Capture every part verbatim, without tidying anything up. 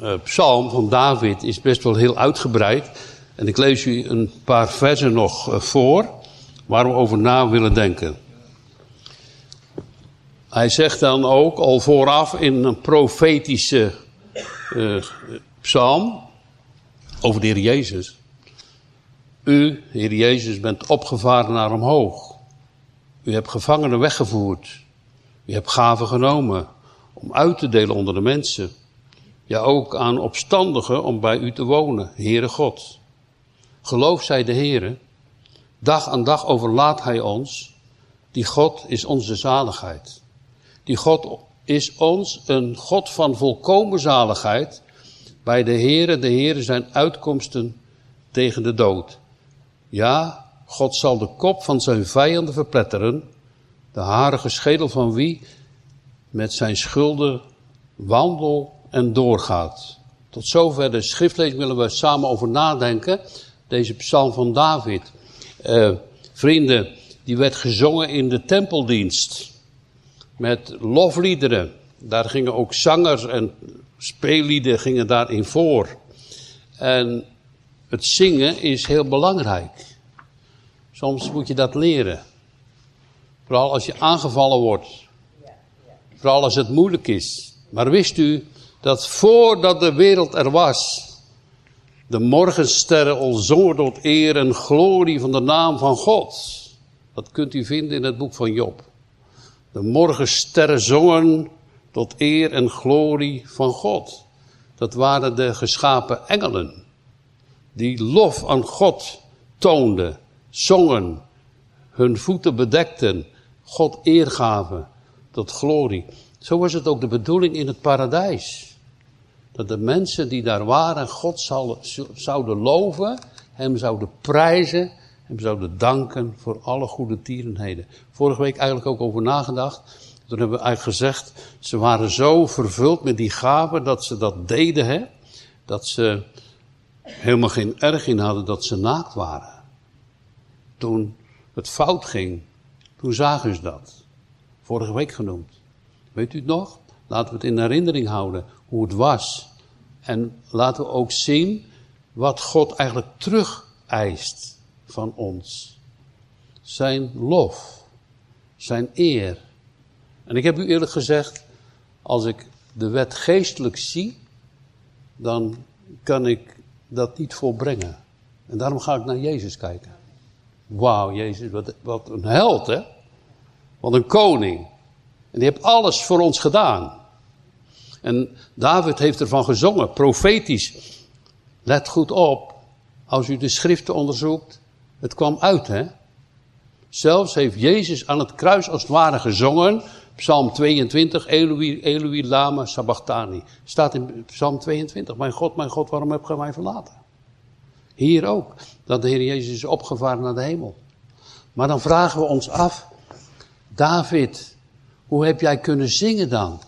uh, psalm van David is best wel heel uitgebreid. En ik lees u een paar versen nog uh, voor, waar we over na willen denken. Hij zegt dan ook al vooraf in een profetische uh, psalm over de Heer Jezus. U, Heer Jezus, bent opgevaren naar omhoog. U hebt gevangenen weggevoerd. U hebt gaven genomen om uit te delen onder de mensen. Ja, ook aan opstandigen om bij u te wonen, Heere God. Geloof zij de Heere. Dag aan dag overlaat hij ons. Die God is onze zaligheid. Die God is ons een God van volkomen zaligheid. Bij de Heere, de Heere zijn uitkomsten tegen de dood. Ja, God zal de kop van zijn vijanden verpletteren. De harige schedel van wie met zijn schulden wandelt en doorgaat. Tot zover de schriftlezing willen we samen over nadenken. Deze psalm van David. Uh, vrienden, die werd gezongen in de tempeldienst. Met lofliederen. Daar gingen ook zangers en speellieden gingen daarin voor. En het zingen is heel belangrijk. Soms moet je dat leren. Vooral als je aangevallen wordt. Vooral als het moeilijk is. Maar wist u dat voordat de wereld er was, de morgensterren al zongen tot eer en glorie van de naam van God. Dat kunt u vinden in het boek van Job. De morgensterren zongen tot eer en glorie van God. Dat waren de geschapen engelen. Die lof aan God toonden, zongen, hun voeten bedekten, God eer gaven tot glorie. Zo was het ook de bedoeling in het paradijs. Dat de mensen die daar waren God zouden loven, hem zouden prijzen, hem zouden danken voor alle goede tierenheden. Vorige week eigenlijk ook over nagedacht. Toen hebben we eigenlijk gezegd, ze waren zo vervuld met die gaven dat ze dat deden, hè? Dat ze helemaal geen erg in hadden dat ze naakt waren. Toen het fout ging, toen zagen ze dat. Vorige week genoemd. Weet u het nog? Laten we het in herinnering houden hoe het was. En laten we ook zien wat God eigenlijk terug eist van ons. Zijn lof. Zijn eer. En ik heb u eerlijk gezegd, als ik de wet geestelijk zie, dan kan ik dat niet volbrengen. En daarom ga ik naar Jezus kijken. Wauw, Jezus, wat, wat een held, hè? Wat een koning. En die heeft alles voor ons gedaan. En David heeft ervan gezongen, profetisch. Let goed op, als u de schriften onderzoekt, het kwam uit, hè? Zelfs heeft Jezus aan het kruis als het ware gezongen. Psalm tweeëntwintig, Eloi, Eloi, lama sabachthani. Staat in Psalm tweeëntwintig. Mijn God, mijn God, waarom heb je mij verlaten? Hier ook, dat de Heer Jezus is opgevaren naar de hemel. Maar dan vragen we ons af, David, hoe heb jij kunnen zingen dan?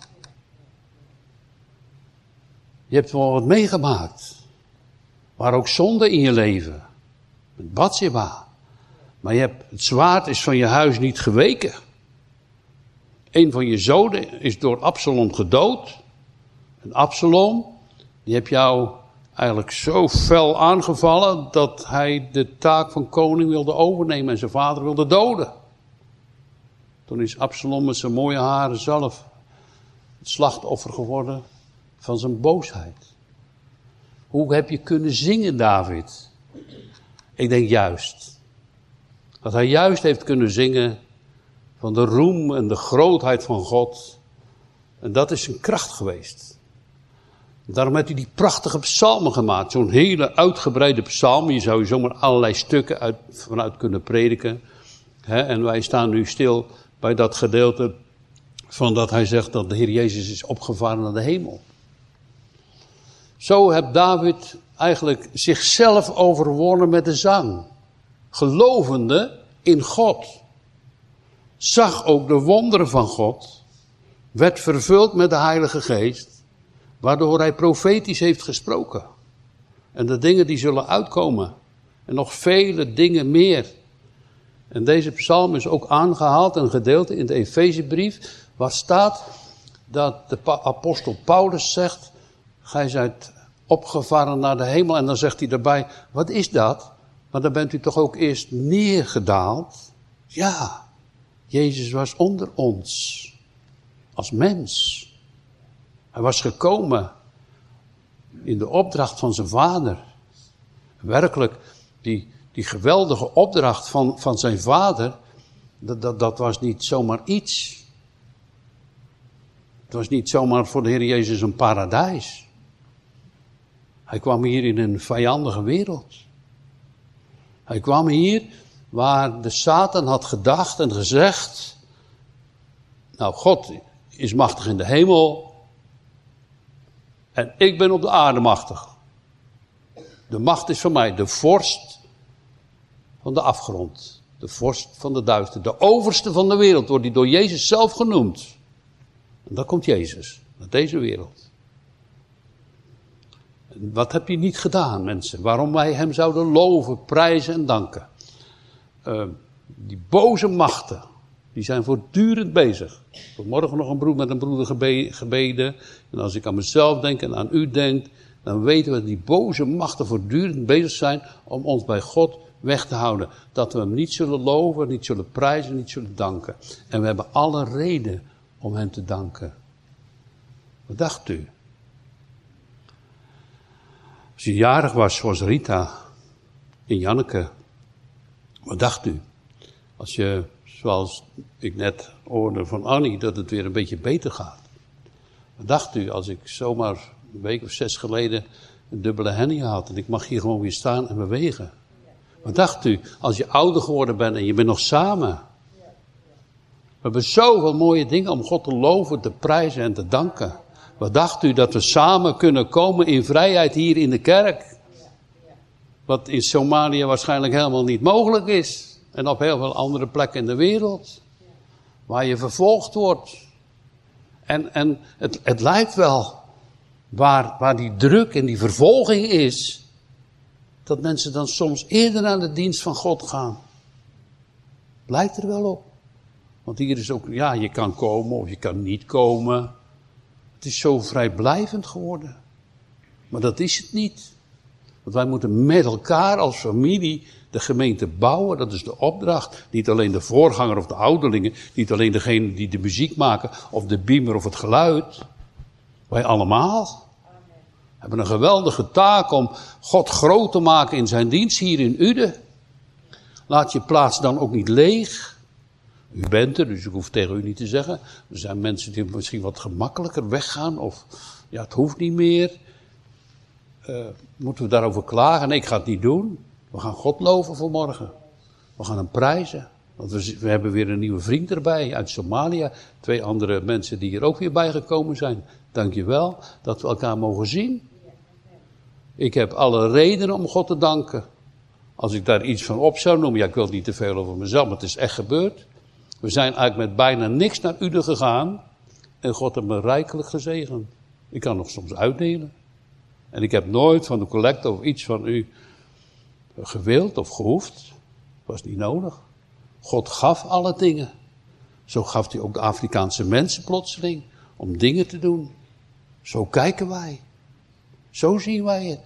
Je hebt wel wat meegemaakt. Maar ook zonde in je leven. Met Batseba. Maar je hebt, het zwaard is van je huis niet geweken. Een van je zonen is door Absalom gedood. En Absalom, die heeft jou eigenlijk zo fel aangevallen dat hij de taak van koning wilde overnemen en zijn vader wilde doden. Toen is Absalom met zijn mooie haren zelf het slachtoffer geworden van zijn boosheid. Hoe heb je kunnen zingen, David? Ik denk juist. Dat hij juist heeft kunnen zingen van de roem en de grootheid van God. En dat is zijn kracht geweest. Daarom heeft hij die prachtige psalmen gemaakt. Zo'n hele uitgebreide psalm. Je zou je zomaar allerlei stukken uit, vanuit kunnen prediken. He, en wij staan nu stil bij dat gedeelte van dat hij zegt dat de Heer Jezus is opgevaren naar de hemel. Zo heeft David eigenlijk zichzelf overwonnen met de zang. Gelovende in God. Zag ook de wonderen van God. Werd vervuld met de Heilige Geest. Waardoor hij profetisch heeft gesproken. En de dingen die zullen uitkomen. En nog vele dingen meer. En deze psalm is ook aangehaald, een gedeelte in de Efezebrief. Waar staat dat de apostel Paulus zegt. gij zijt opgevaren naar de hemel. En dan zegt hij erbij, wat is dat? Maar dan bent u toch ook eerst neergedaald? Ja, Jezus was onder ons. Als mens. Hij was gekomen in de opdracht van zijn vader. Werkelijk, die, die geweldige opdracht van, van zijn vader, dat, dat, dat was niet zomaar iets. Het was niet zomaar voor de Heer Jezus een paradijs. Hij kwam hier in een vijandige wereld. Hij kwam hier waar de Satan had gedacht en gezegd, nou, God is machtig in de hemel en ik ben op de aarde machtig. De macht is van mij, de vorst van de afgrond, de vorst van de duister, de overste van de wereld, wordt die door Jezus zelf genoemd. En dan komt Jezus naar deze wereld. En wat heb je niet gedaan, mensen? Waarom wij hem zouden loven, prijzen en danken? Uh, die boze machten, die zijn voortdurend bezig. Vanmorgen nog een broer met een broeder gebe- gebeden. En als ik aan mezelf denk en aan u denk, dan weten we dat die boze machten voortdurend bezig zijn om ons bij God weg te houden. Dat we hem niet zullen loven, niet zullen prijzen, niet zullen danken. En we hebben alle reden om hem te danken. Wat dacht u? Als je jarig was, zoals Rita en Janneke, wat dacht u? Als je, zoals ik net hoorde van Annie, dat het weer een beetje beter gaat. Wat dacht u als ik zomaar een week of zes geleden een dubbele hernia had en ik mag hier gewoon weer staan en bewegen? Wat dacht u als je ouder geworden bent en je bent nog samen? We hebben zoveel mooie dingen om God te loven, te prijzen en te danken. Wat dacht u dat we samen kunnen komen in vrijheid hier in de kerk? Wat in Somalië waarschijnlijk helemaal niet mogelijk is. En op heel veel andere plekken in de wereld. Waar je vervolgd wordt. En, en het, het lijkt wel, waar, waar die druk en die vervolging is, dat mensen dan soms eerder aan de dienst van God gaan. Lijkt er wel op. Want hier is ook, ja, je kan komen of je kan niet komen. Het is zo vrijblijvend geworden. Maar dat is het niet. Want wij moeten met elkaar als familie de gemeente bouwen. Dat is de opdracht. Niet alleen de voorganger of de ouderlingen. Niet alleen degene die de muziek maken. Of de beamer of het geluid. Wij allemaal. Amen. Hebben een geweldige taak om God groot te maken in zijn dienst hier in Uden. Laat je plaats dan ook niet leeg. U bent er, dus ik hoef tegen u niet te zeggen. Er zijn mensen die misschien wat gemakkelijker weggaan. Of ja, het hoeft niet meer. Uh, moeten we daarover klagen? Nee, ik ga het niet doen. We gaan God loven voor morgen. We gaan hem prijzen. Want we, we hebben weer een nieuwe vriend erbij uit Somalië. Twee andere mensen die hier ook weer bijgekomen zijn. Dank je wel dat we elkaar mogen zien. Ik heb alle redenen om God te danken. Als ik daar iets van op zou noemen. Ja, ik wil niet te veel over mezelf, maar het is echt gebeurd. We zijn eigenlijk met bijna niks naar Uden gegaan. En God heeft me rijkelijk gezegend. Ik kan nog soms uitdelen. En ik heb nooit van de collecte of iets van u gewild of gehoefd. Was niet nodig. God gaf alle dingen. Zo gaf hij ook de Afrikaanse mensen plotseling. Om dingen te doen. Zo kijken wij. Zo zien wij het.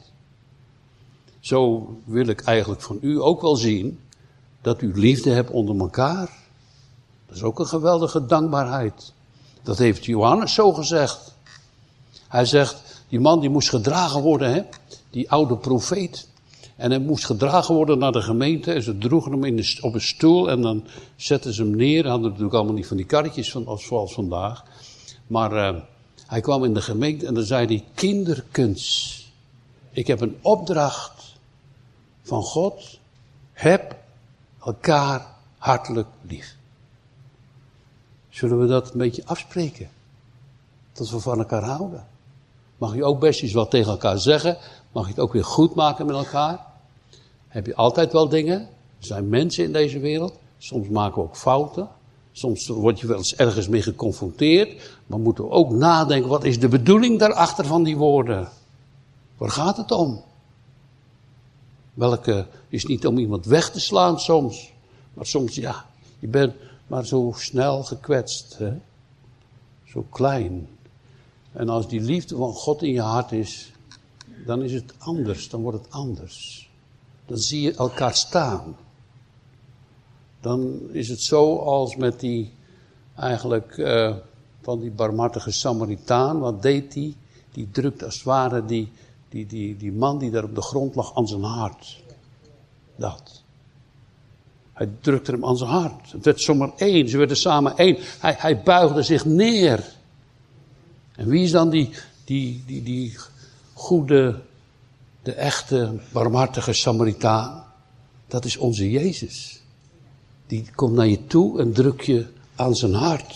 Zo wil ik eigenlijk van u ook wel zien. Dat u liefde hebt onder elkaar. Dat is ook een geweldige dankbaarheid. Dat heeft Johannes zo gezegd. Hij zegt, die man die moest gedragen worden, hè? Die oude profeet. En hij moest gedragen worden naar de gemeente. En ze droegen hem in de, op een stoel en dan zetten ze hem neer. Hadden natuurlijk allemaal niet van die karretjes van, zoals vandaag. Maar uh, hij kwam in de gemeente en dan zei hij, kinderkens. Ik heb een opdracht van God. Heb elkaar hartelijk lief. Zullen we dat een beetje afspreken? Dat we van elkaar houden. Mag je ook best eens wat tegen elkaar zeggen. Mag je het ook weer goed maken met elkaar. Heb je altijd wel dingen. Er zijn mensen in deze wereld. Soms maken we ook fouten. Soms word je wel eens ergens mee geconfronteerd. Maar moeten we ook nadenken. Wat is de bedoeling daarachter van die woorden? Waar gaat het om? Welke is niet om iemand weg te slaan soms. Maar soms ja. Je bent maar zo snel gekwetst. Hè? Zo klein. En als die liefde van God in je hart is, dan is het anders, dan wordt het anders. Dan zie je elkaar staan. Dan is het zo als met die, eigenlijk, uh, van die barmhartige Samaritaan. Wat deed hij? Die drukt als het ware die, die, die, die man die daar op de grond lag aan zijn hart. Dat. Hij drukte hem aan zijn hart. Het werd zomaar één, ze werden samen één. Hij, hij buigde zich neer. En wie is dan die, die, die, die goede, de echte, barmhartige Samaritaan? Dat is onze Jezus. Die komt naar je toe en drukt je aan zijn hart.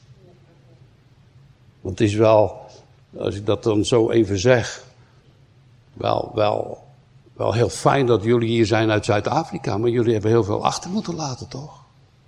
Want het is wel, als ik dat dan zo even zeg, wel, wel, wel heel fijn dat jullie hier zijn uit Zuid-Afrika, maar jullie hebben heel veel achter moeten laten, toch?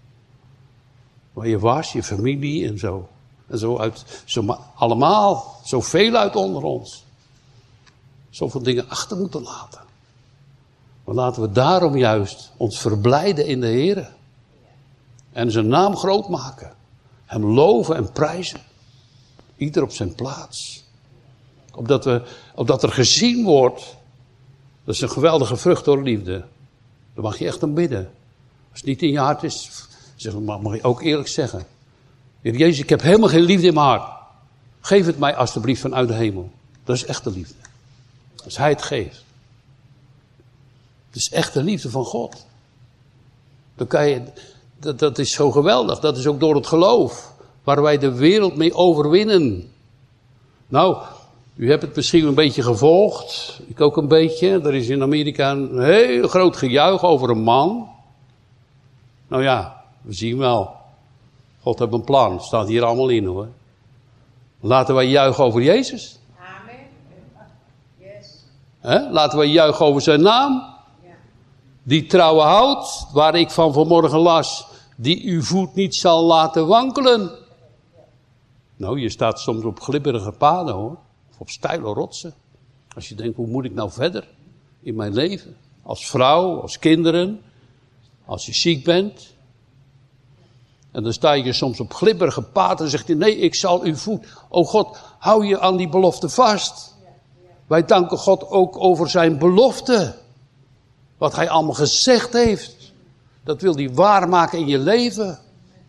Waar je was, je familie en zo. En zo uit, zo allemaal, zoveel uit onder ons. Zoveel dingen achter moeten laten. Maar laten we daarom juist ons verblijden in de Heer. En zijn naam groot maken. Hem loven en prijzen. Ieder op zijn plaats. Opdat, we, opdat er gezien wordt. Dat is een geweldige vrucht door liefde. Daar mag je echt aan bidden. Als het niet in je hart is, zeg, mag, mag je ook eerlijk zeggen. Heer Jezus, ik heb helemaal geen liefde in mijn hart. Geef het mij alstublieft vanuit de hemel. Dat is echte liefde. Als hij het geeft. Het is echte liefde van God. Dan kan je, dat, dat is zo geweldig. Dat is ook door het geloof. Waar wij de wereld mee overwinnen. Nou, u hebt het misschien een beetje gevolgd. Ik ook een beetje. Er is in Amerika een heel groot gejuich over een man. Nou ja, we zien wel. God heeft een plan. Staat hier allemaal in hoor. Laten wij juichen over Jezus. Amen. Yes. He? Laten wij juichen over zijn naam. Ja. Die trouwe houdt, waar ik van vanmorgen las. Die uw voet niet zal laten wankelen. Nou, je staat soms op glibberige paden hoor. Of op steile rotsen. Als je denkt, hoe moet ik nou verder in mijn leven? Als vrouw, als kinderen. Als je ziek bent. En dan sta je soms op glibberige paden en zegt hij, nee, ik zal uw voet. O God, hou je aan die belofte vast. Wij danken God ook over zijn belofte. Wat hij allemaal gezegd heeft. Dat wil hij waarmaken in je leven.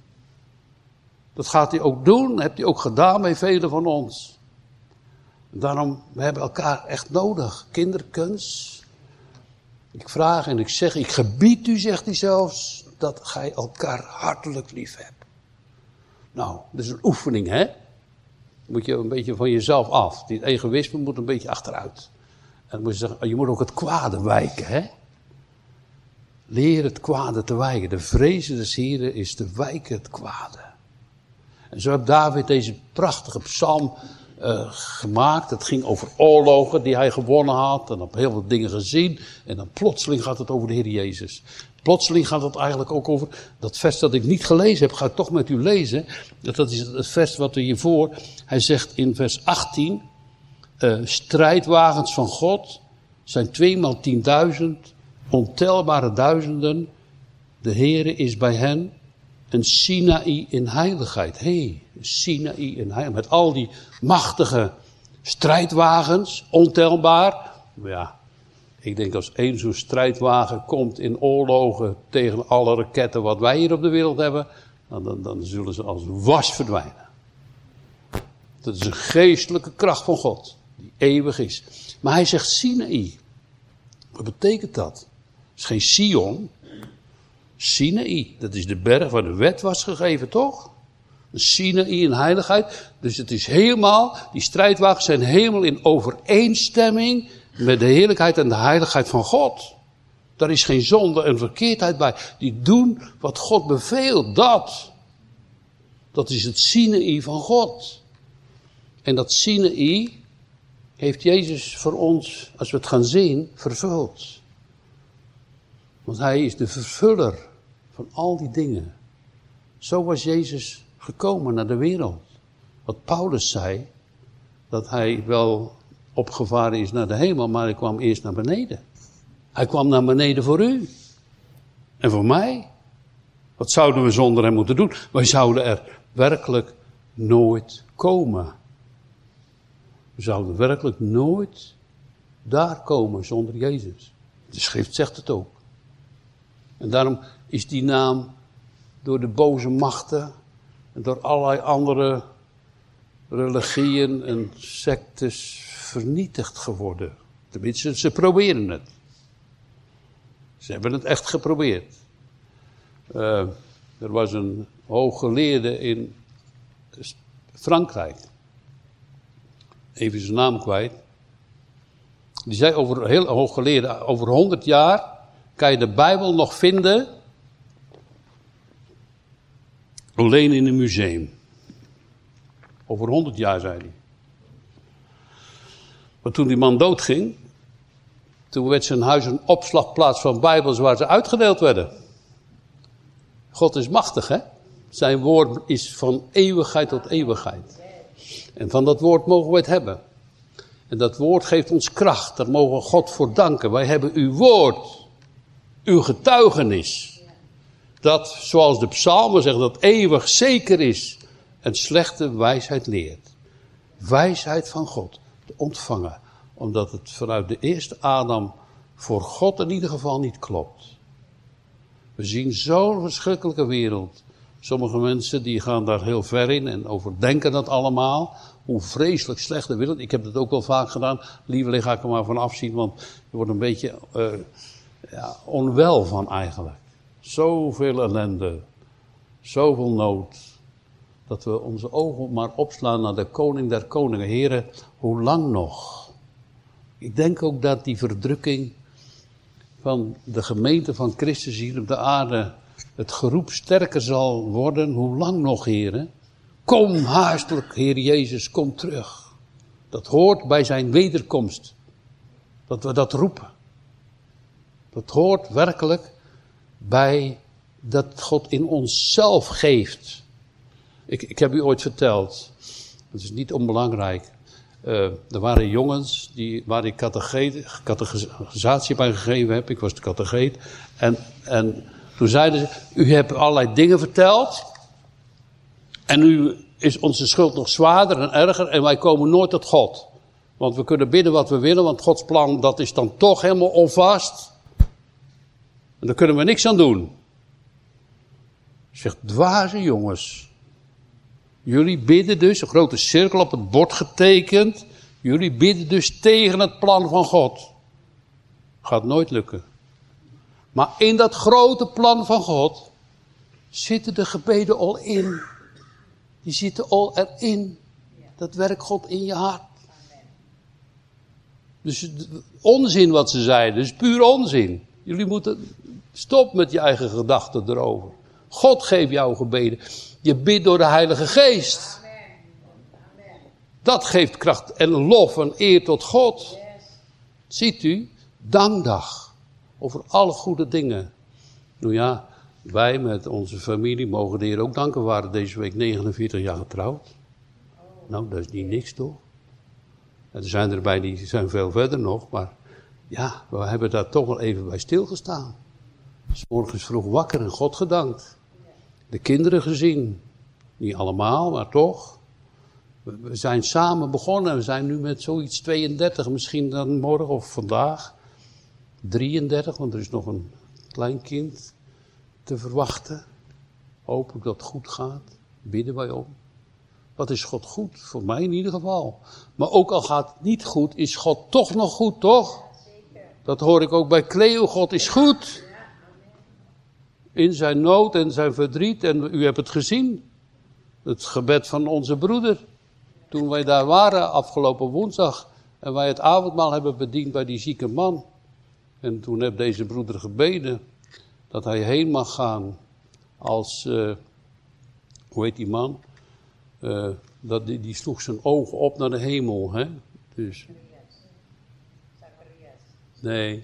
Dat gaat hij ook doen. Dat heeft hij ook gedaan bij velen van ons. Daarom, we hebben elkaar echt nodig. Kinderkens. Ik vraag en ik zeg, ik gebied u, zegt hij zelfs, dat gij elkaar hartelijk lief hebt. Nou, dat is een oefening, hè? Moet je een beetje van jezelf af. Dit egoïsme moet een beetje achteruit. En dan moet je zeggen, je moet ook het kwade wijken, hè? Leer het kwade te wijken. De vrezen des Heren is te wijken het kwade. En zo heeft David deze prachtige psalm uh, gemaakt. Het ging over oorlogen die hij gewonnen had. En op heel veel dingen gezien. En dan plotseling gaat het over de Heer Jezus. Plotseling gaat het eigenlijk ook over dat vers dat ik niet gelezen heb. Ga ik toch met u lezen. Dat is het vers wat we hiervoor. Hij zegt in vers achttien. Uh, strijdwagens van God zijn tweemaal tienduizend. Ontelbare duizenden. De Heere is bij hen. Een Sinaï in heiligheid. Hé, hey, Sinaï in heiligheid. Met al die machtige strijdwagens. Ontelbaar. Ja, ik denk als één zo'n strijdwagen komt in oorlogen tegen alle raketten wat wij hier op de wereld hebben. Dan, dan, dan zullen ze als was verdwijnen. Dat is een geestelijke kracht van God. Die eeuwig is. Maar hij zegt Sinaï. Wat betekent dat? Het is geen Sion. Sinaï, dat is de berg waar de wet was gegeven, toch? Een Sinaï in heiligheid. Dus het is helemaal, die strijdwagens zijn helemaal in overeenstemming met de heerlijkheid en de heiligheid van God. Daar is geen zonde en verkeerdheid bij. Die doen wat God beveelt, dat. Dat is het Sinaï van God. En dat Sinaï heeft Jezus voor ons, als we het gaan zien, vervuld. Want hij is de vervuller van al die dingen. Zo was Jezus gekomen naar de wereld. Wat Paulus zei, dat hij wel opgevaren is naar de hemel, maar hij kwam eerst naar beneden. Hij kwam naar beneden voor u. En voor mij. Wat zouden we zonder hem moeten doen? Wij zouden er werkelijk nooit komen. We zouden werkelijk nooit daar komen zonder Jezus. De schrift zegt het ook. En daarom is die naam door de boze machten en door allerlei andere religieën en sectes vernietigd geworden. Tenminste, ze proberen het. Ze hebben het echt geprobeerd. Uh, er was een hooggeleerde in Frankrijk. Even zijn naam kwijt. Die zei over, heel hooggeleerde, over honderd jaar kan je de Bijbel nog vinden. Alleen in een museum. Over honderd jaar, zei hij. Maar toen die man doodging, toen werd zijn huis een opslagplaats van Bijbels waar ze uitgedeeld werden. God is machtig, hè? Zijn woord is van eeuwigheid tot eeuwigheid. En van dat woord mogen we het hebben. En dat woord geeft ons kracht. Daar mogen we God voor danken. Wij hebben uw woord. Uw getuigenis. Dat, zoals de psalmen zeggen, dat eeuwig zeker is. En slechte wijsheid leert. Wijsheid van God te ontvangen. Omdat het vanuit de eerste Adam voor God in ieder geval niet klopt. We zien zo'n verschrikkelijke wereld. Sommige mensen die gaan daar heel ver in en overdenken dat allemaal. Hoe vreselijk slecht de wereld. Ik heb dat ook wel vaak gedaan. Liever ga ik er maar van afzien, want je wordt een beetje uh, ja, onwel van eigenlijk. Zoveel ellende. Zoveel nood. Dat we onze ogen maar opslaan naar de koning der koningen. Heren, hoe lang nog? Ik denk ook dat die verdrukking van de gemeente van Christus hier op de aarde, het geroep sterker zal worden. Hoe lang nog, heren? Kom haastelijk, Heer Jezus, kom terug. Dat hoort bij zijn wederkomst. Dat we dat roepen. Dat hoort werkelijk bij dat God in onszelf geeft. Ik, ik heb u ooit verteld, dat is niet onbelangrijk. Uh, er waren jongens die, waar ik catechisatie bij gegeven heb. Ik was de catecheet. En, en toen zeiden ze, u hebt allerlei dingen verteld. En nu is onze schuld nog zwaarder en erger. En wij komen nooit tot God. Want we kunnen bidden wat we willen. Want Gods plan, dat is dan toch helemaal onvast. En daar kunnen we niks aan doen. Ik zeg, dwaze jongens. Jullie bidden dus, een grote cirkel op het bord getekend. Jullie bidden dus tegen het plan van God. Gaat nooit lukken. Maar in dat grote plan van God zitten de gebeden al in. Die zitten al erin. Dat werkt God in je hart. Dus onzin wat ze zeiden, dus puur onzin. Jullie moeten, stop met je eigen gedachten erover. God geeft jou gebeden. Je bidt door de Heilige Geest. Dat geeft kracht en lof en eer tot God. Ziet u, dankdag over alle goede dingen. Nou ja, wij met onze familie mogen de Heer ook danken. We waren deze week negenenveertig jaar getrouwd. Nou, dat is niet niks toch? En er zijn erbij die zijn veel verder nog, maar ja, we hebben daar toch wel even bij stilgestaan. 'S Morgens vroeg wakker en God gedankt. De kinderen gezien. Niet allemaal, maar toch. We zijn samen begonnen. We zijn nu met zoiets tweeëndertig. Misschien dan morgen of vandaag. drieëndertig, want er is nog een klein kind te verwachten. Hopelijk dat het goed gaat. Bidden wij om. Wat is God goed? Voor mij in ieder geval. Maar ook al gaat het niet goed, is God toch nog goed, toch? Dat hoor ik ook bij Cleo. God is goed. In zijn nood en zijn verdriet. En u hebt het gezien. Het gebed van onze broeder. Toen wij daar waren afgelopen woensdag. En wij het avondmaal hebben bediend bij die zieke man. En toen heeft deze broeder gebeden. Dat hij heen mag gaan. Als, uh, hoe heet die man? Uh, dat, die, die sloeg zijn ogen op naar de hemel. Hè? Dus. Nee.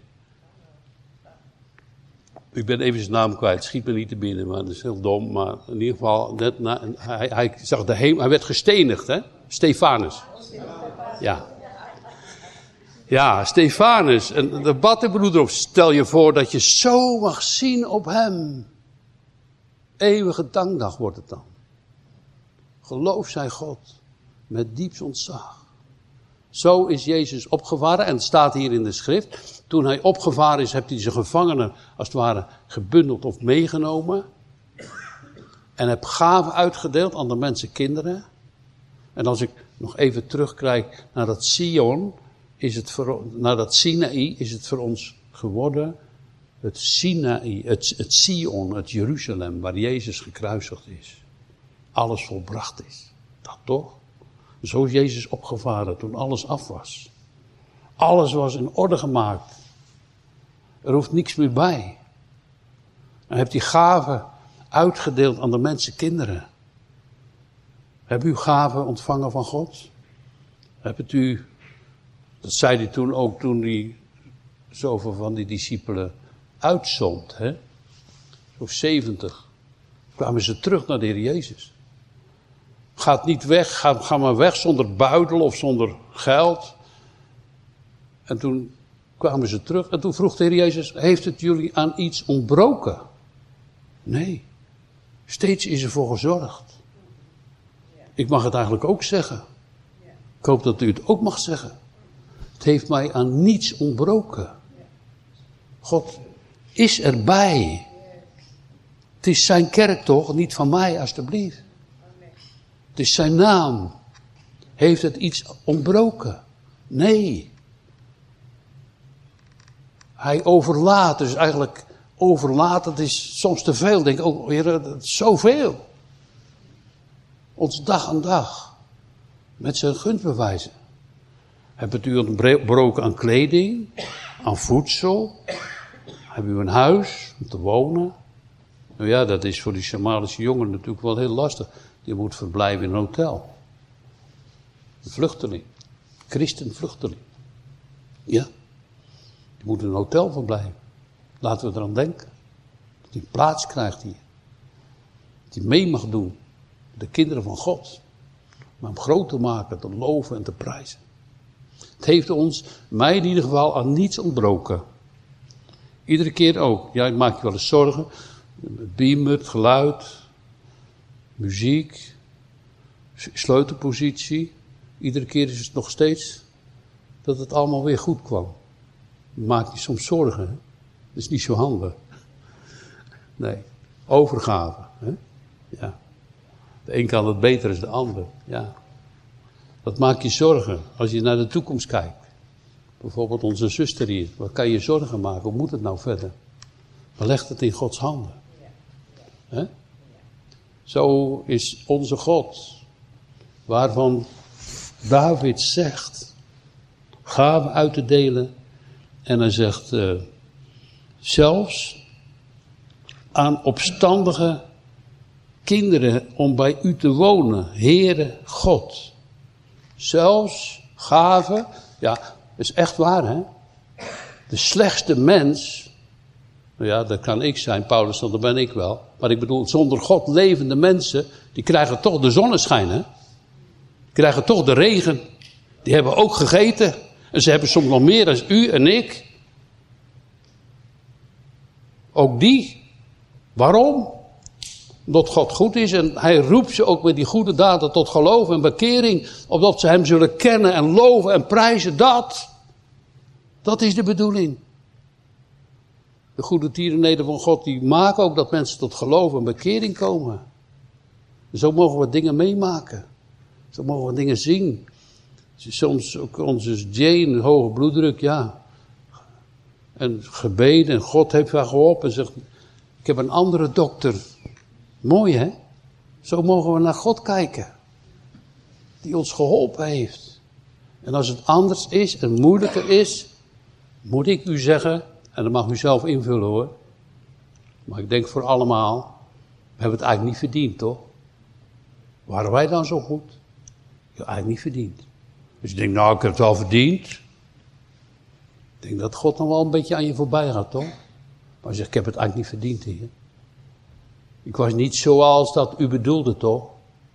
Ik ben even zijn naam kwijt, schiet me niet te binnen, maar dat is heel dom. Maar in ieder geval, net na, hij, hij zag de hemel, hij werd gestenigd, hè? Stefanus. Ja. Ja, Stefanus. En de bad de broeder op, stel je voor dat je zo mag zien op hem. Eeuwige dankdag wordt het dan. Geloof zij God, met diepst ontzag. Zo is Jezus opgevaren en het staat hier in de schrift. Toen hij opgevaren is, heeft hij zijn gevangenen als het ware gebundeld of meegenomen. En heb gaven uitgedeeld aan de mensen, kinderen. En als ik nog even terugkijk naar dat Sion, is het voor, naar dat Sinaï, is het voor ons geworden het Sinaï, het, het Sion, het Jeruzalem, waar Jezus gekruisigd is. Alles volbracht is. Dat toch? Zo is Jezus opgevaren toen alles af was. Alles was in orde gemaakt. Er hoeft niks meer bij. En heeft die gaven uitgedeeld aan de mensen, kinderen. Hebt u gaven ontvangen van God? Hebt u, dat zei hij toen ook toen hij zoveel van die discipelen uitzond, hè? Zo zeventig. Kwamen ze terug naar de Heer Jezus. Gaat niet weg, ga, ga maar weg zonder buidel of zonder geld. En toen kwamen ze terug en toen vroeg de Heer Jezus, heeft het jullie aan iets ontbroken? Nee, steeds is ervoor gezorgd. Ik mag het eigenlijk ook zeggen. Ik hoop dat u het ook mag zeggen. Het heeft mij aan niets ontbroken. God is erbij. Het is zijn kerk toch, niet van mij alstublieft. Het is zijn naam. Heeft het iets ontbroken? Nee. Hij overlaat, dus eigenlijk overlaat, het is soms te veel. Denk ik, oh Heer, dat is zoveel. Ons dag aan dag. Met zijn gunstbewijzen. Hebt u ontbroken aan kleding, aan voedsel? Hebt u een huis om te wonen? Nou ja, dat is voor die Somalische jongen natuurlijk wel heel lastig. Die moet verblijven in een hotel. Een vluchteling. Christenvluchteling. Ja. Die moet in een hotel verblijven. Laten we eraan denken. Dat hij plaats krijgt hier. Dat hij mee mag doen. De kinderen van God. Maar hem groot te maken, te loven en te prijzen. Het heeft ons, mij in ieder geval, aan niets ontbroken. Iedere keer ook. Ja, ik maak je wel eens zorgen. Het beamer, het geluid, muziek, sleutelpositie. Iedere keer is het nog steeds dat het allemaal weer goed kwam. Maak je soms zorgen. Hè? Dat is niet zo handig. Nee, overgave. Hè? Ja. De een kan het beter dan de ander. Ja. Wat maakt je zorgen als je naar de toekomst kijkt? Bijvoorbeeld onze zuster hier. Wat kan je zorgen maken? Hoe moet het nou verder? Maar leg het in Gods handen. He? Zo is onze God. Waarvan David zegt. Gaven uit te delen. En hij zegt. Uh, zelfs aan opstandige kinderen om bij u te wonen. Heere God. Zelfs gaven. Ja, dat is echt waar, hè? De slechtste mens. Nou ja, dat kan ik zijn, Paulus, dat ben ik wel. Maar ik bedoel, zonder God levende mensen, die krijgen toch de zonneschijn, hè? Die krijgen toch de regen. Die hebben ook gegeten. En ze hebben soms nog meer dan u en ik. Ook die. Waarom? Omdat God goed is en hij roept ze ook met die goede daden tot geloof en bekering. Opdat ze hem zullen kennen en loven en prijzen. Dat. Dat is de bedoeling. De goede tierenheden van God die maken ook dat mensen tot geloof en bekering komen. En zo mogen we dingen meemaken. Zo mogen we dingen zien. Soms ook onze Jane, hoge bloeddruk, ja. En gebeden en God heeft haar geholpen en zegt, ik heb een andere dokter. Mooi, hè? Zo mogen we naar God kijken. Die ons geholpen heeft. En als het anders is en moeilijker is, moet ik u zeggen, en dat mag u zelf invullen hoor. Maar ik denk voor allemaal, we hebben het eigenlijk niet verdiend, toch? Waren wij dan zo goed? Ja, eigenlijk niet verdiend. Dus ik denk, nou, ik heb het wel verdiend. Ik denk dat God dan wel een beetje aan je voorbij gaat, toch? Maar hij zegt, ik heb het eigenlijk niet verdiend, Heer. Ik was niet zoals dat u bedoelde, toch?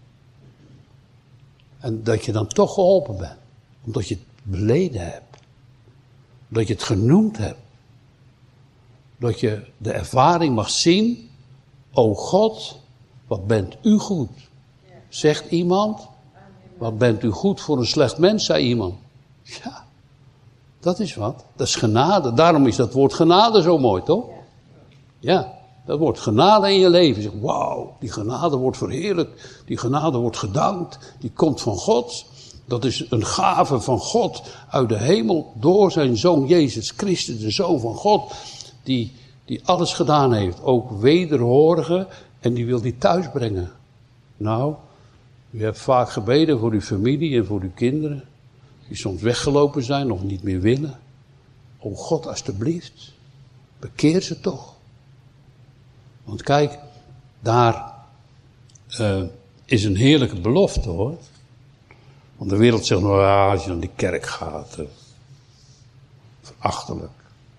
En dat je dan toch geholpen bent. Omdat je het beleden hebt. Dat je het genoemd hebt. Dat je de ervaring mag zien. O God, wat bent u goed. Zegt iemand. Wat bent u goed voor een slecht mens, zei iemand. Ja, dat is wat. Dat is genade. Daarom is dat woord genade zo mooi, toch? Ja, dat woord genade in je leven. Zeg, wauw, die genade wordt verheerlijkt. Die genade wordt gedankt. Die komt van God. Dat is een gave van God uit de hemel door zijn Zoon Jezus Christus, de Zoon van God. Die, die alles gedaan heeft. Ook wederhorige. En die wil die thuis brengen. Nou, u hebt vaak gebeden voor uw familie en voor uw kinderen. Die soms weggelopen zijn of niet meer willen. O God, alstublieft, bekeer ze toch. Want kijk, daar uh, is een heerlijke belofte, hoor. Want de wereld zegt, nou ja, als je naar die kerk gaat, uh, verachtelijk.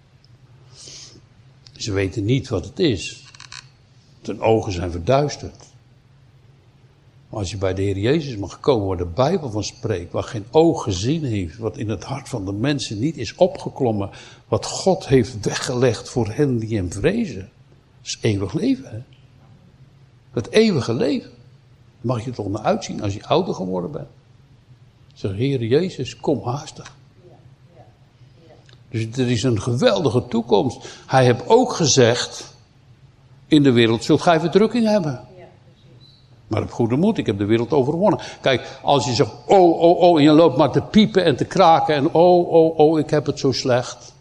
Ze weten niet wat het is. Hun ogen zijn verduisterd. Maar als je bij de Heer Jezus mag komen, waar de Bijbel van spreekt, waar geen oog gezien heeft, wat in het hart van de mensen niet is opgeklommen, wat God heeft weggelegd voor hen die hem vrezen. Dat is eeuwig leven, hè? Het eeuwige leven. Daar mag je toch naar uitzien als je ouder geworden bent. Zeg, Heer Jezus, kom haastig. Dus er is een geweldige toekomst. Hij heeft ook gezegd, in de wereld zult gij verdrukking hebben. Maar op goede moed, ik heb de wereld overwonnen. Kijk, als je zegt, oh, oh, oh, en je loopt maar te piepen en te kraken en oh, oh, oh, ik heb het zo slecht.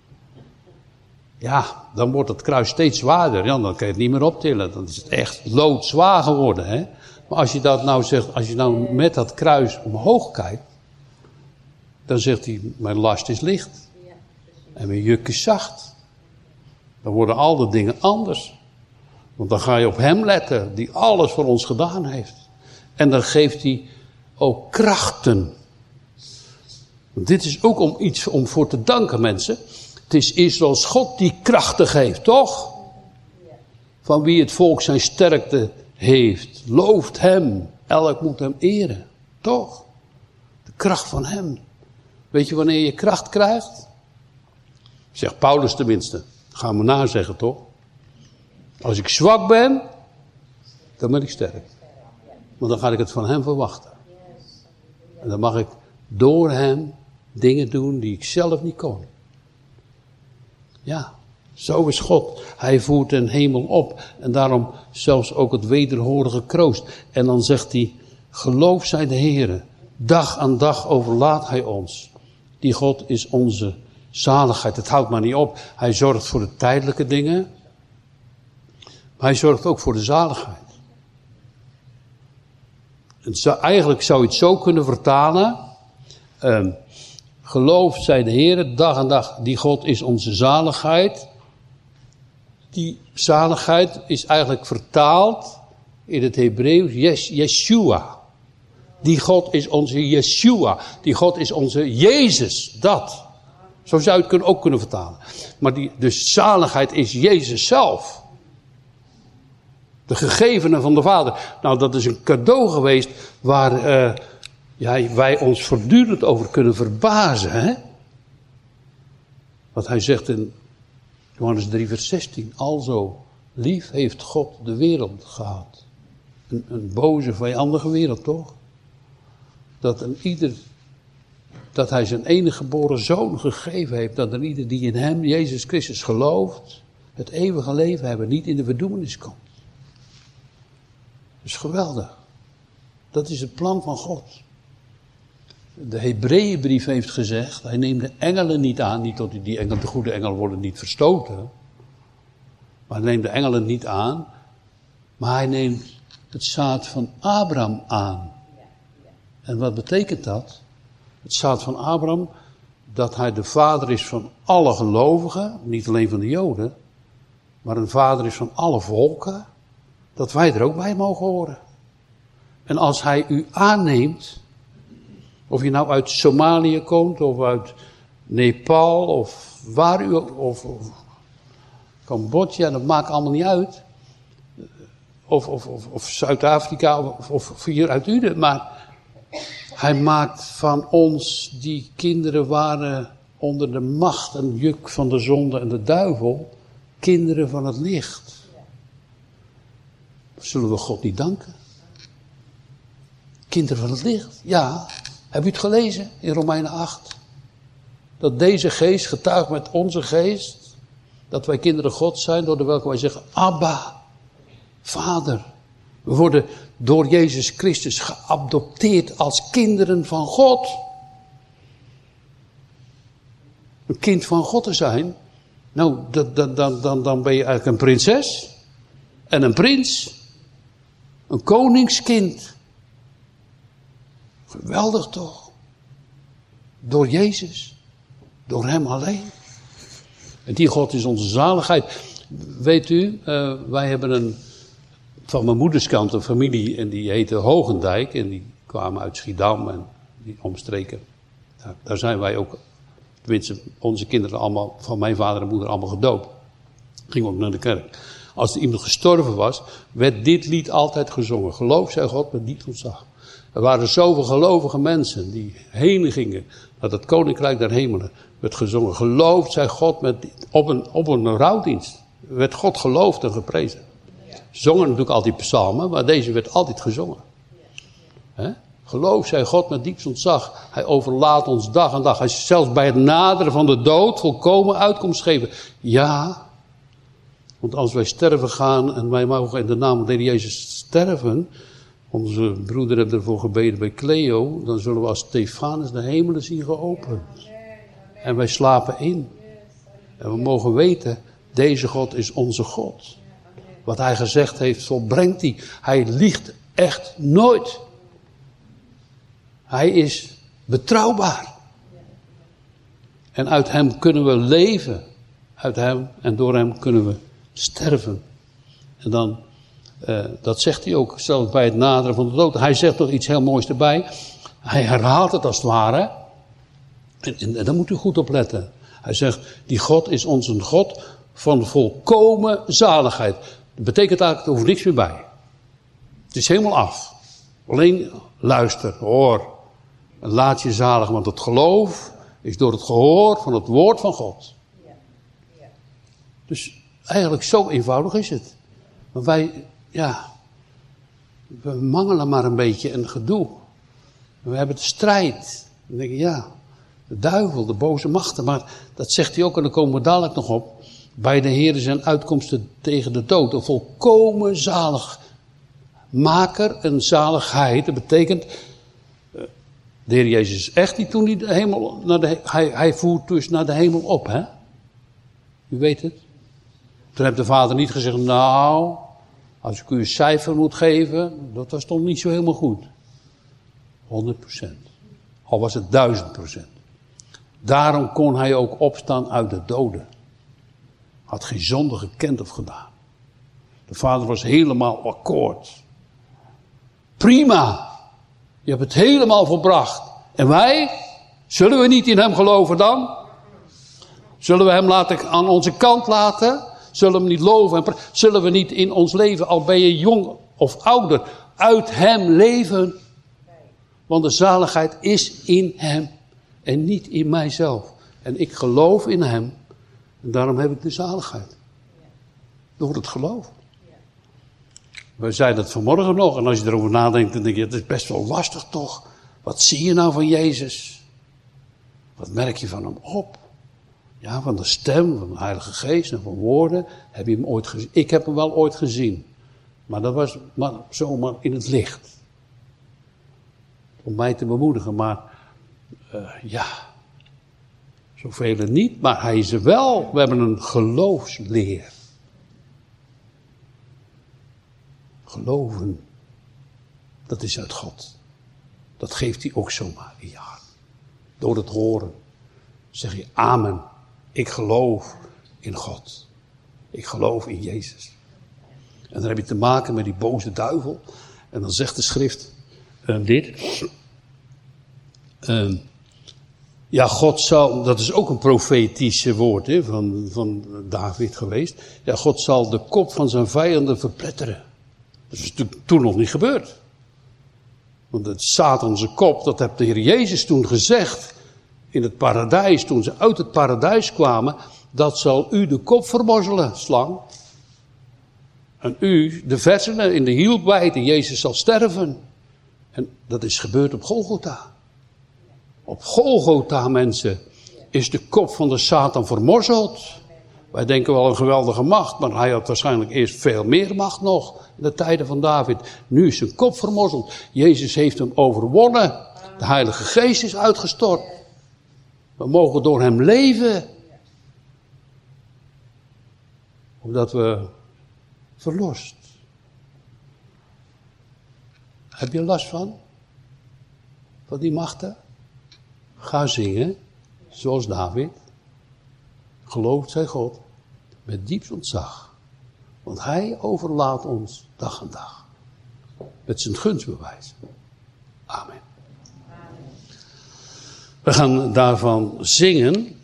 Ja, dan wordt het kruis steeds zwaarder. Ja, dan kan je het niet meer optillen. Dan is het echt loodzwaar geworden, hè. Maar als je dat nou zegt, als je nou met dat kruis omhoog kijkt, dan zegt hij, mijn last is licht. En mijn juk is zacht. Dan worden al de dingen anders. Want dan ga je op hem letten, die alles voor ons gedaan heeft. En dan geeft hij ook krachten. Want dit is ook om iets om voor te danken, mensen. Het is Israëls God die krachten geeft, toch? Van wie het volk zijn sterkte heeft. Looft hem. Elk moet hem eren. Toch? De kracht van hem. Weet je wanneer je kracht krijgt? Zegt Paulus tenminste. Gaan we nazeggen, toch? Als ik zwak ben, dan ben ik sterk. Maar dan ga ik het van hem verwachten. En dan mag ik door hem dingen doen die ik zelf niet kon. Ja, zo is God. Hij voert den hemel op. En daarom zelfs ook het wederhorige kroost. En dan zegt hij, geloof zij de Heere. Dag aan dag overlaat hij ons. Die God is onze zaligheid. Het houdt maar niet op. Hij zorgt voor de tijdelijke dingen. Maar hij zorgt ook voor de zaligheid. En zo, eigenlijk zou je het zo kunnen vertalen. Um, geloof zij de Heer, dag en dag, die God is onze zaligheid. Die zaligheid is eigenlijk vertaald in het Hebreeuws, yes, Yeshua. Die God is onze Yeshua. Die God is onze Jezus, dat. Zo zou je het ook kunnen vertalen. Maar die, de zaligheid is Jezus zelf. De gegevene van de Vader. Nou, dat is een cadeau geweest waar uh, ja, wij ons voortdurend over kunnen verbazen. Hè? Wat hij zegt in Johannes drie vers zestien. Alzo lief heeft God de wereld gehad. Een, een boze, vijandige wereld, toch? Dat een ieder, dat hij zijn enige geboren zoon gegeven heeft. Dat een ieder die in hem, Jezus Christus, gelooft, het eeuwige leven hebben, niet in de verdoemenis komt. Dat is geweldig. Dat is het plan van God. De Hebreeënbrief heeft gezegd, hij neemt de engelen niet aan, niet tot die engelen, de goede engelen worden niet verstoten. Maar hij neemt de engelen niet aan, maar hij neemt het zaad van Abraham aan. En wat betekent dat? Het zaad van Abraham, dat hij de vader is van alle gelovigen, niet alleen van de Joden, maar een vader is van alle volken, dat wij er ook bij mogen horen. En als hij u aanneemt, of je nou uit Somalië komt, of uit Nepal, of waar u, of, of Cambodja, dat maakt allemaal niet uit. Of, of, of, of Zuid-Afrika, of, of hier uit Uden, maar hij maakt van ons, die kinderen waren onder de macht en juk van de zonde en de duivel, kinderen van het licht. Zullen we God niet danken? Kinderen van het licht, ja. Heb u het gelezen in Romeinen acht? Dat deze geest getuigt met onze geest. Dat wij kinderen God zijn, door de welke wij zeggen, Abba, Vader. We worden door Jezus Christus geadopteerd als kinderen van God. Een kind van God te zijn, nou, dat, dat, dan, dan, dan ben je eigenlijk een prinses en een prins. Een koningskind. Geweldig toch? Door Jezus. Door hem alleen. En die God is onze zaligheid. Weet u, uh, wij hebben een, van mijn moeders kant een familie en die heette Hogendijk. En die kwamen uit Schiedam en die omstreken. Nou, daar zijn wij ook, tenminste onze kinderen allemaal, van mijn vader en moeder allemaal gedoopt. Gingen we ook naar de kerk. Als er iemand gestorven was, werd dit lied altijd gezongen. Geloof zij God met diep ontzag. Er waren zoveel gelovige mensen die heen gingen naar het koninkrijk der hemelen. Werd gezongen. Geloof zij God met, op, een, op een rouwdienst. Werd God geloofd en geprezen. Ze zongen natuurlijk altijd psalmen, maar deze werd altijd gezongen. He? Geloof zij God met diep ontzag. Hij overlaat ons dag en dag. Hij is zelfs bij het naderen van de dood volkomen uitkomst geven. Ja. Want als wij sterven gaan en wij mogen in de naam van de Heer Jezus sterven. Onze broeder heeft ervoor gebeden bij Cleo. Dan zullen we als Stefanus de hemelen zien geopend. En wij slapen in. En we mogen weten, deze God is onze God. Wat hij gezegd heeft, volbrengt hij. Hij liegt echt nooit. Hij is betrouwbaar. En uit hem kunnen we leven. Uit hem en door hem kunnen we sterven. En dan, uh, dat zegt hij ook, zelfs bij het naderen van de dood. Hij zegt nog iets heel moois erbij. Hij herhaalt het als het ware. En, en, en daar moet u goed op letten. Hij zegt, die God is ons een God van volkomen zaligheid. Dat betekent eigenlijk, er hoeft niks meer bij. Het is helemaal af. Alleen luister, hoor. En laat je zalig, want het geloof is door het gehoor van het woord van God. Ja. Ja. Dus eigenlijk zo eenvoudig is het. Maar wij, ja, we mangelen maar een beetje een gedoe. We hebben de strijd. Dan denk je, ja, de duivel, de boze machten. Maar dat zegt hij ook, en daar komen we dadelijk nog op. Bij de Heer zijn uitkomsten tegen de dood. Een volkomen zalig maker, een zaligheid. Dat betekent, de Heer Jezus is echt niet toen hij de hemel, naar de, hij, hij voert dus naar de hemel op, hè? U weet het. Toen heeft de Vader niet gezegd, nou, als ik u een cijfer moet geven, dat was toch niet zo helemaal goed. honderd procent. Al was het duizend procent. Daarom kon hij ook opstaan uit de doden. Had geen zonde gekend of gedaan. De Vader was helemaal akkoord. Prima. Je hebt het helemaal volbracht. En wij? Zullen we niet in hem geloven dan? Zullen we hem laten, aan onze kant laten? Zullen we hem niet loven? En pre- Zullen we niet in ons leven, al ben je jong of ouder, uit hem leven? Want de zaligheid is in hem en niet in mijzelf. En ik geloof in hem en daarom heb ik de zaligheid. Door het geloof. We zeiden het vanmorgen nog en als je erover nadenkt, dan denk je, het is best wel lastig toch. Wat zie je nou van Jezus? Wat merk je van hem op? Ja, van de stem, van de Heilige Geest en van woorden. Heb je hem ooit gezien? Ik heb hem wel ooit gezien. Maar dat was maar zomaar in het licht. Om mij te bemoedigen, maar uh, ja, zoveel niet. Maar hij is er wel. We hebben een geloofsleer. Geloven, dat is uit God. Dat geeft hij ook zomaar in je hart. Door het horen zeg je amen. Ik geloof in God. Ik geloof in Jezus. En dan heb je te maken met die boze duivel. En dan zegt de schrift uh, dit. Uh, ja, God zal, dat is ook een profetische woord hè, van, van David geweest. Ja, God zal de kop van zijn vijanden verpletteren. Dat is natuurlijk toen nog niet gebeurd. Want het Satanse kop, dat heeft de Heer Jezus toen gezegd. In het paradijs, toen ze uit het paradijs kwamen. Dat zal u de kop vermorzelen, slang. En u de versenen in de hiel bijten. Jezus zal sterven. En dat is gebeurd op Golgotha. Op Golgotha, mensen. is de kop van de Satan vermorzeld. Wij denken wel een geweldige macht, maar hij had waarschijnlijk eerst veel meer macht nog in de tijden van David. Nu is zijn kop vermorzeld. Jezus heeft hem overwonnen. De Heilige Geest is uitgestort. We mogen door hem leven. Omdat we verlost. Heb je last van? Van die machten? Ga zingen, zoals David. Geloofd zij God, met diepst ontzag. Want hij overlaat ons dag en dag. Met zijn gunstbewijs. Amen. We gaan daarvan zingen.